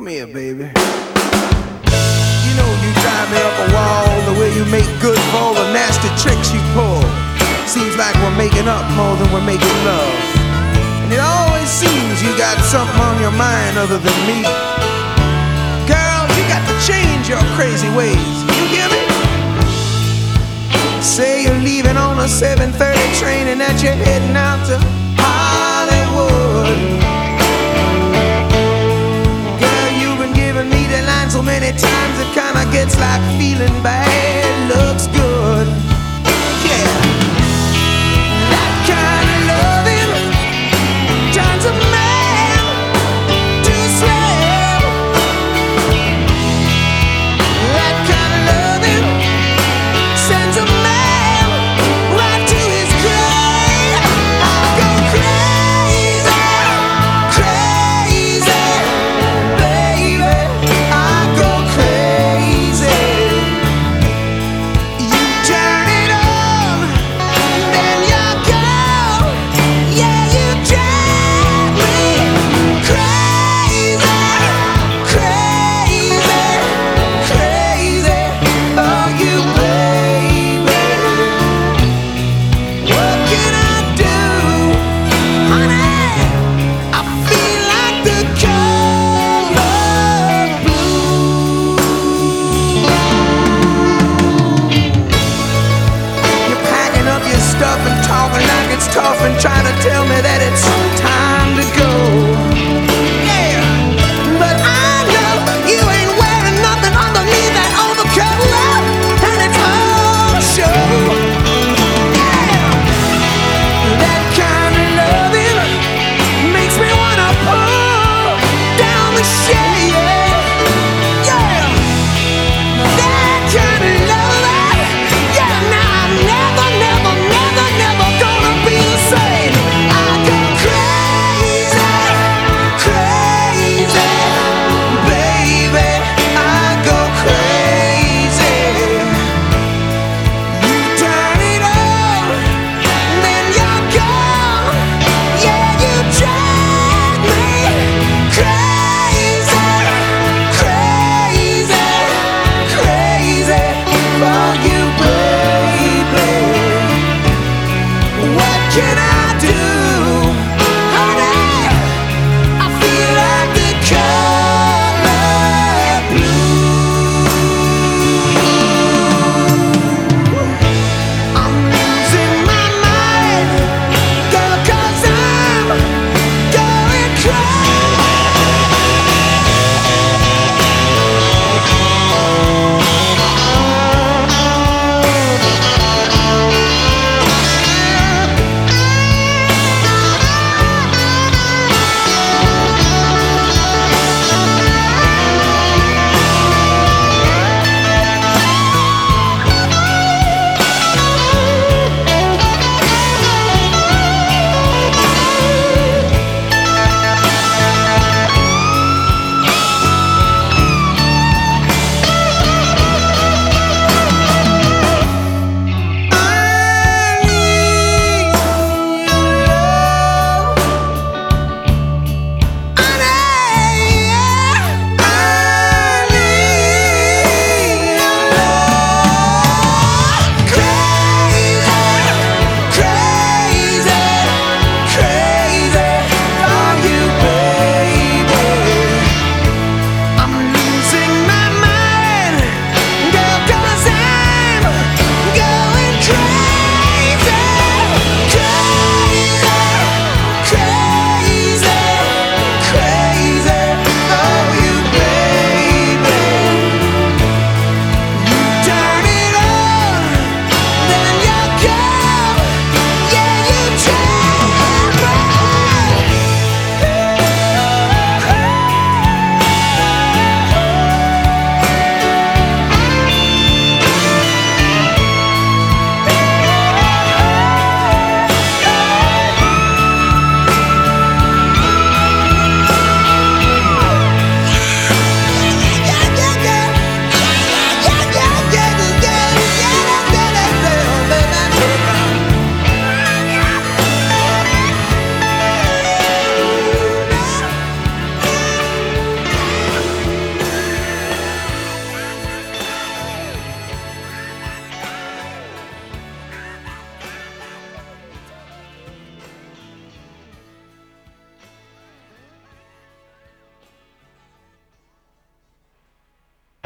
here, baby. You know you drive me up a wall, the way you make good for all the nasty tricks you pull. Seems like we're making up more than we're making love. And it always seems you got something on your mind other than me. Girl, you got to change your crazy ways. You hear me? Say you're leaving on a 7:30 train and that you're heading out to Hollywood. Girl, you've been giving me the line so many times it kinda gets like feeling bad.